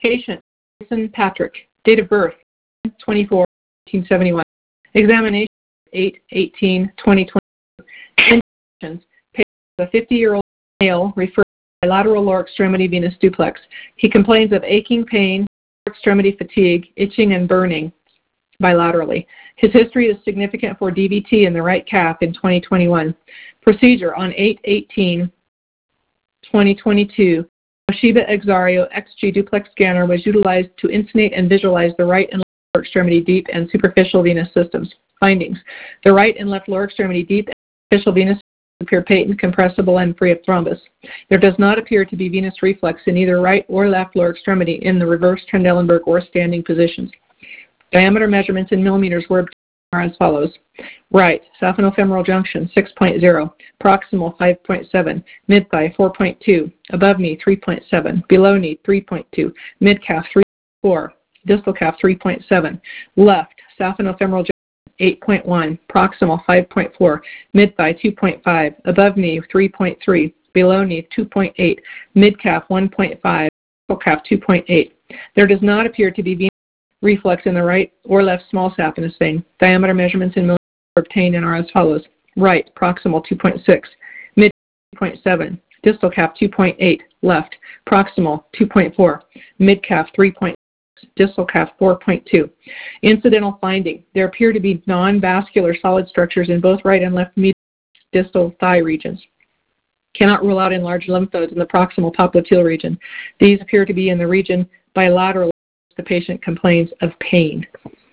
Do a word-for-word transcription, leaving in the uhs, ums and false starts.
Patient, Jason Patrick. Date of birth, twenty-four, nineteen seventy-one. Examination, eight eighteen twenty twenty. Indications, patient is a fifty-year-old male referred to bilateral lower extremity venous duplex. He complains of aching pain, lower extremity fatigue, itching, and burning bilaterally. His history is significant for D V T in the right calf in twenty twenty-one. Procedure on eight eighteen twenty twenty-two. Toshiba Exario X G duplex scanner was utilized to insonate and visualize the right and left lower extremity deep and superficial venous systems. Findings. The right and left lower extremity deep and superficial venous systems appear patent, compressible, and free of thrombus. There does not appear to be venous reflux in either right or left lower extremity in the reverse Trendelenburg or standing positions. Diameter measurements in millimeters were obtained are as follows. Right, saphenofemoral junction, six point zero, proximal, five point seven, mid-thigh, four point two, above knee, three point seven, below knee, three point two, mid-calf, three point four, distal calf, three point seven, left, saphenofemoral junction, eight point one, proximal, five point four, mid-thigh, two point five, above knee, three point three, below knee, two point eight, mid-calf, one point five, distal calf, two point eight. There does not appear to be venous reflux in the right or left small saphenous vein. Diameter measurements in millimeters are obtained and are as follows. Right, proximal, two point six, mid, two point seven, distal calf, two point eight, left, proximal, two point four, mid-calf, three point six, distal calf, four point two. Incidental finding. There appear to be non-vascular solid structures in both right and left medial distal thigh regions. Cannot rule out enlarged lymph nodes in the proximal popliteal region. These appear to be in the region bilateral. The patient complains of pain.